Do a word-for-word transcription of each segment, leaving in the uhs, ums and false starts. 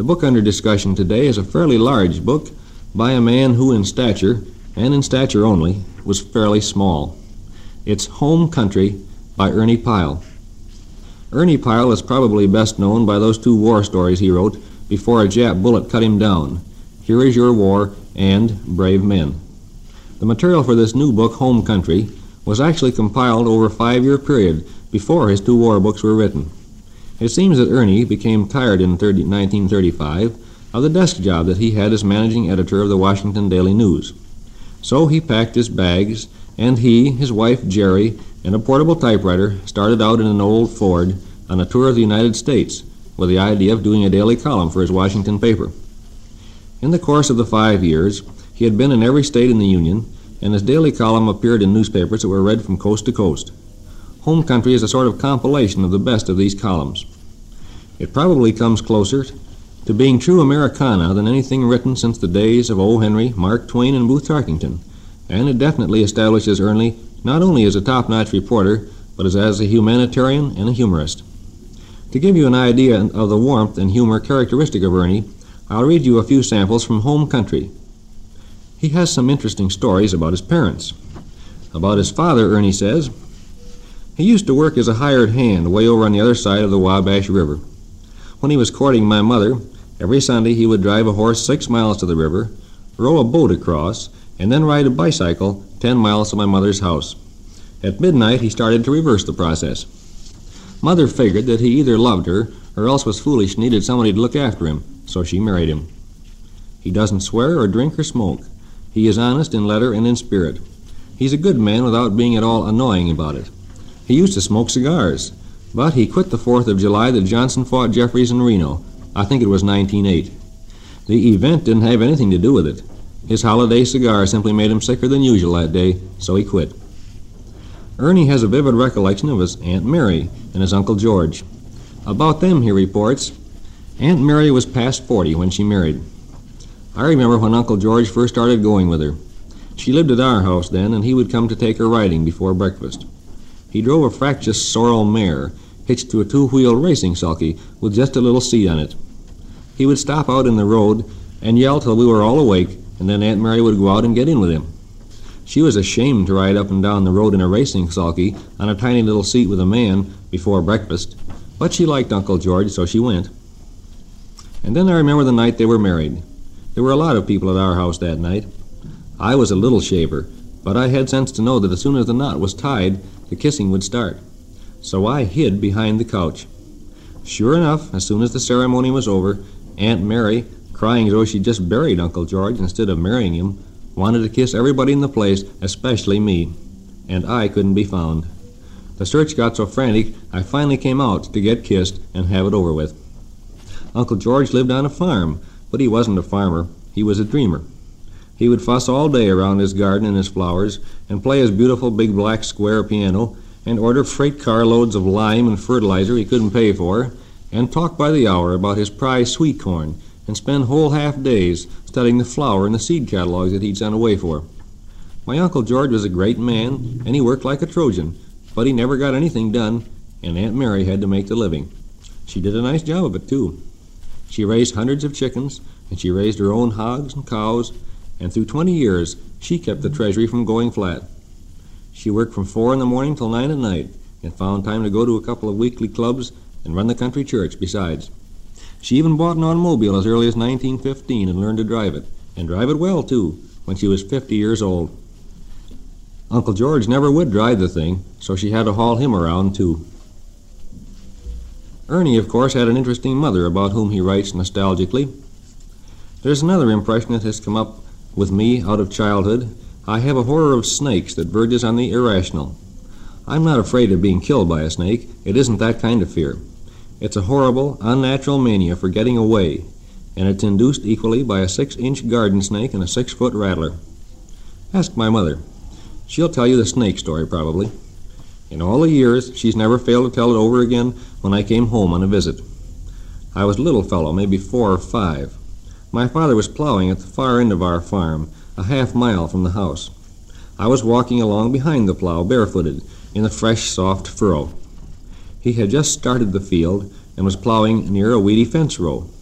The book under discussion today is a fairly large book by a man who in stature, and in stature only, was fairly small. It's Home Country by Ernie Pyle. Ernie Pyle is probably best known by those two war stories he wrote before a Jap bullet cut him down, Here Is Your War and Brave Men. The material for this new book, Home Country, was actually compiled over a five-year period before his two war books were written. It seems that Ernie became tired in nineteen thirty-five of the desk job that he had as managing editor of the Washington Daily News. So he packed his bags, and he, his wife Jerry, and a portable typewriter started out in an old Ford on a tour of the United States with the idea of doing a daily column for his Washington paper. In the course of the five years, he had been in every state in the Union, and his daily column appeared in newspapers that were read from coast to coast. Home Country is a sort of compilation of the best of these columns. It probably comes closer to being true Americana than anything written since the days of O. Henry, Mark Twain, and Booth Tarkington, and it definitely establishes Ernie not only as a top-notch reporter, but as, as a humanitarian and a humorist. To give you an idea of the warmth and humor characteristic of Ernie, I'll read you a few samples from Home Country. He has some interesting stories about his parents. About his father, Ernie says, he used to work as a hired hand way over on the other side of the Wabash River. When he was courting my mother, every Sunday he would drive a horse six miles to the river, row a boat across, and then ride a bicycle ten miles to my mother's house. At midnight, he started to reverse the process. Mother figured that he either loved her or else was foolish and needed somebody to look after him, so she married him. He doesn't swear or drink or smoke. He is honest in letter and in spirit. He's a good man without being at all annoying about it. He used to smoke cigars, but he quit the fourth of July that Johnson fought Jeffries in Reno. I think it was nineteen oh eight. The event didn't have anything to do with it. His holiday cigar simply made him sicker than usual that day, so he quit. Ernie has a vivid recollection of his Aunt Mary and his Uncle George. About them, he reports, Aunt Mary was past forty when she married. I remember when Uncle George first started going with her. She lived at our house then, and he would come to take her riding before breakfast. He drove a fractious sorrel mare hitched to a two-wheeled racing sulky with just a little seat on it. He would stop out in the road and yell till we were all awake, and then Aunt Mary would go out and get in with him. She was ashamed to ride up and down the road in a racing sulky on a tiny little seat with a man before breakfast, but she liked Uncle George, so she went. And then I remember the night they were married. There were a lot of people at our house that night. I was a little shaver, but I had sense to know that as soon as the knot was tied, the kissing would start. So I hid behind the couch. Sure enough, as soon as the ceremony was over, Aunt Mary, crying as though she'd just buried Uncle George instead of marrying him, wanted to kiss everybody in the place, especially me. And I couldn't be found. The search got so frantic, I finally came out to get kissed and have it over with. Uncle George lived on a farm, but he wasn't a farmer. He was a dreamer. He would fuss all day around his garden and his flowers and play his beautiful big black square piano and order freight carloads of lime and fertilizer he couldn't pay for and talk by the hour about his prize sweet corn and spend whole half days studying the flower and the seed catalogs that he'd sent away for. My Uncle George was a great man, and he worked like a Trojan, but he never got anything done, and Aunt Mary had to make the living. She did a nice job of it, too. She raised hundreds of chickens, and she raised her own hogs and cows, and through twenty years, she kept the treasury from going flat. She worked from four in the morning till nine at night, and found time to go to a couple of weekly clubs and run the country church besides. She even bought an automobile as early as nineteen fifteen and learned to drive it, and drive it well, too, when she was fifty years old. Uncle George never would drive the thing, so she had to haul him around, too. Ernie, of course, had an interesting mother about whom he writes nostalgically. There's another impression that has come up with me out of childhood. I have a horror of snakes that verges on the irrational. I'm not afraid of being killed by a snake. It isn't that kind of fear. It's a horrible, unnatural mania for getting away, and it's induced equally by a six-inch garden snake and a six-foot rattler. Ask my mother. She'll tell you the snake story, probably. In all the years, she's never failed to tell it over again when I came home on a visit. I was a little fellow, maybe four or five. My father was plowing at the far end of our farm, a half mile from the house. I was walking along behind the plow, barefooted, in the fresh, soft furrow. He had just started the field and was plowing near a weedy fence row.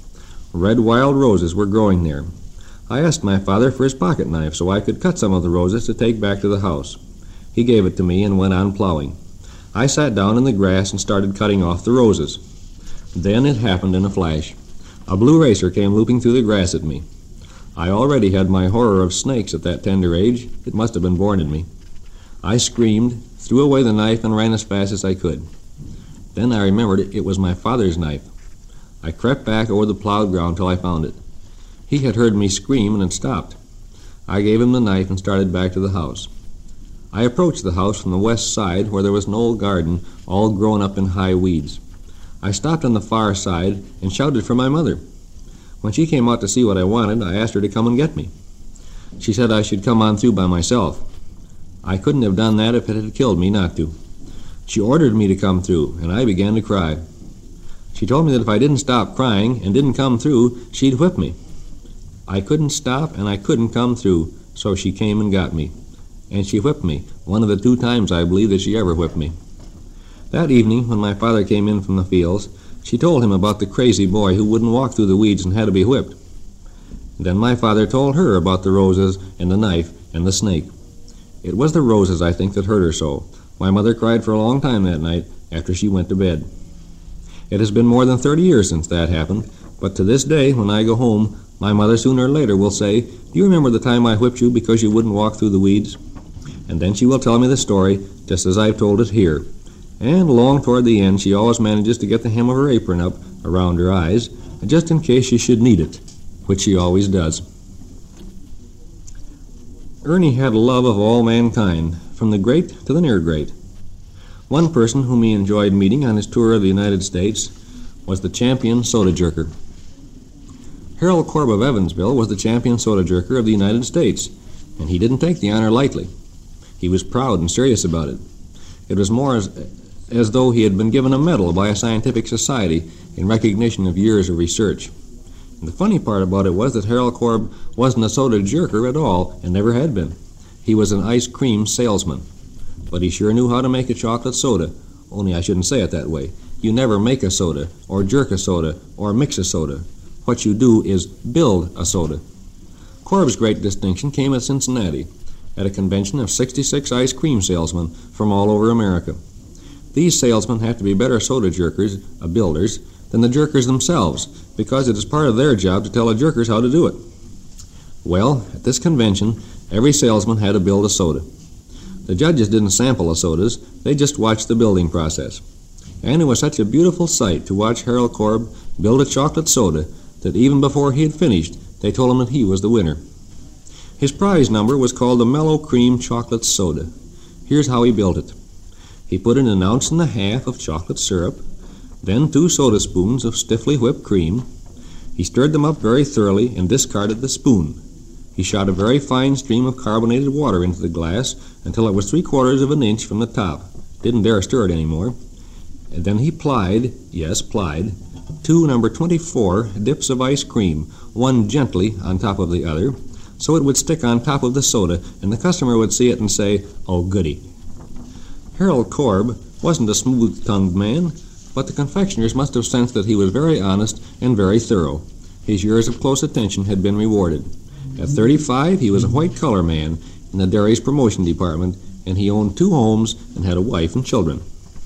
Red wild roses were growing there. I asked my father for his pocket knife so I could cut some of the roses to take back to the house. He gave it to me and went on plowing. I sat down in the grass and started cutting off the roses. Then it happened in a flash. A blue racer came looping through the grass at me. I already had my horror of snakes at that tender age. It must have been born in me. I screamed, threw away the knife, and ran as fast as I could. Then I remembered it was my father's knife. I crept back over the plowed ground till I found it. He had heard me scream and had stopped. I gave him the knife and started back to the house. I approached the house from the west side where there was an old garden all grown up in high weeds. I stopped on the far side and shouted for my mother. When she came out to see what I wanted, I asked her to come and get me. She said I should come on through by myself. I couldn't have done that if it had killed me not to. She ordered me to come through, and I began to cry. She told me that if I didn't stop crying and didn't come through, she'd whip me. I couldn't stop and I couldn't come through, so she came and got me. And she whipped me, one of the two times I believe that she ever whipped me. That evening, when my father came in from the fields, she told him about the crazy boy who wouldn't walk through the weeds and had to be whipped. Then my father told her about the roses and the knife and the snake. It was the roses, I think, that hurt her so. My mother cried for a long time that night after she went to bed. It has been more than thirty years since that happened, but to this day, when I go home, my mother sooner or later will say, "Do you remember the time I whipped you because you wouldn't walk through the weeds?" And then she will tell me the story just as I've told it here. And along toward the end, she always manages to get the hem of her apron up around her eyes, just in case she should need it, which she always does. Ernie had a love of all mankind, from the great to the near great. One person whom he enjoyed meeting on his tour of the United States was the champion soda jerker. Harold Korb of Evansville was the champion soda jerker of the United States, and he didn't take the honor lightly. He was proud and serious about it. It was more as, as though he had been given a medal by a scientific society in recognition of years of research. And the funny part about it was that Harold Korb wasn't a soda jerker at all, and never had been. He was an ice cream salesman. But he sure knew how to make a chocolate soda, only I shouldn't say it that way. You never make a soda, or jerk a soda, or mix a soda. What you do is build a soda. Korb's great distinction came at Cincinnati, at a convention of sixty-six ice cream salesmen from all over America. These salesmen have to be better soda jerkers, uh, builders, than the jerkers themselves, because it is part of their job to tell the jerkers how to do it. Well, at this convention, every salesman had to build a soda. The judges didn't sample the sodas, they just watched the building process. And it was such a beautiful sight to watch Harold Korb build a chocolate soda that even before he had finished, they told him that he was the winner. His prize number was called the Mellow Cream Chocolate Soda. Here's how he built it. He put in an ounce and a half of chocolate syrup, then two soda spoons of stiffly whipped cream. He stirred them up very thoroughly and discarded the spoon. He shot a very fine stream of carbonated water into the glass until it was three quarters of an inch from the top. Didn't dare stir it anymore. And then he plied, yes, plied, two number twenty-four dips of ice cream, one gently on top of the other, so it would stick on top of the soda, and the customer would see it and say, "Oh, goody." Harold Korb wasn't a smooth-tongued man, but the confectioners must have sensed that he was very honest and very thorough. His years of close attention had been rewarded. At thirty-five, he was a white-collar man in the dairy's promotion department, and he owned two homes and had a wife and children.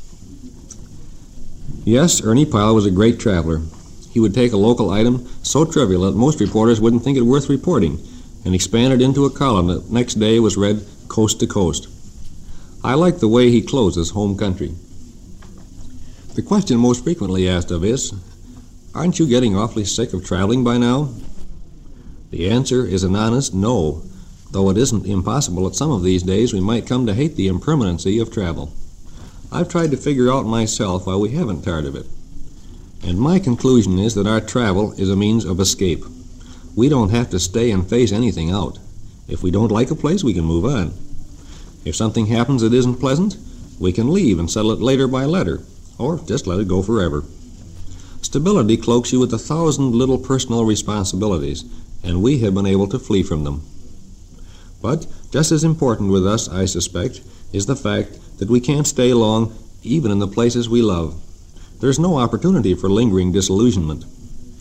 Yes, Ernie Pyle was a great traveler. He would take a local item so trivial that most reporters wouldn't think it worth reporting, and expand it into a column that next day was read coast to coast. I like the way he closes Home Country. The question most frequently asked of is, aren't you getting awfully sick of traveling by now? The answer is an honest no, though it isn't impossible that some of these days we might come to hate the impermanency of travel. I've tried to figure out myself why we haven't tired of it. And my conclusion is that our travel is a means of escape. We don't have to stay and face anything out. If we don't like a place, we can move on. If something happens that isn't pleasant, we can leave and settle it later by letter, or just let it go forever. Stability cloaks you with a thousand little personal responsibilities, and we have been able to flee from them. But just as important with us, I suspect, is the fact that we can't stay long even in the places we love. There's no opportunity for lingering disillusionment.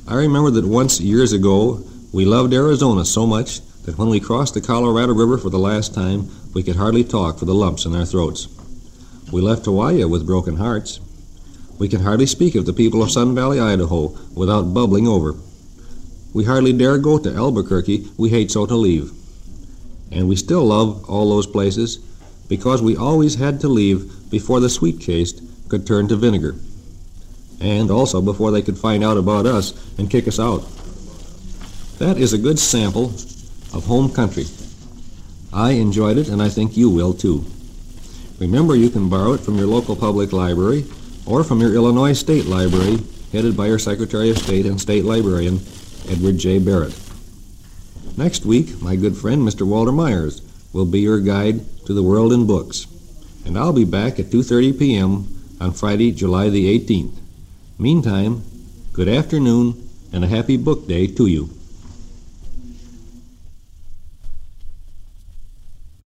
I remember that once, years ago, we loved Arizona so much that when we crossed the Colorado River for the last time, we could hardly talk for the lumps in our throats. We left Hawaii with broken hearts. We can hardly speak of the people of Sun Valley, Idaho, without bubbling over. We hardly dare go to Albuquerque, we hate so to leave. And we still love all those places because we always had to leave before the sweet taste could turn to vinegar, and also before they could find out about us and kick us out. That is a good sample of home country. I enjoyed it, and I think you will too. Remember, you can borrow it from your local public library or from your Illinois State Library, headed by your Secretary of State and State Librarian, Edward J. Barrett. Next week, my good friend, Mister Walter Myers, will be your guide to the world in books. And I'll be back at two thirty p.m. on Friday, July the eighteenth. Meantime, good afternoon and a happy book day to you.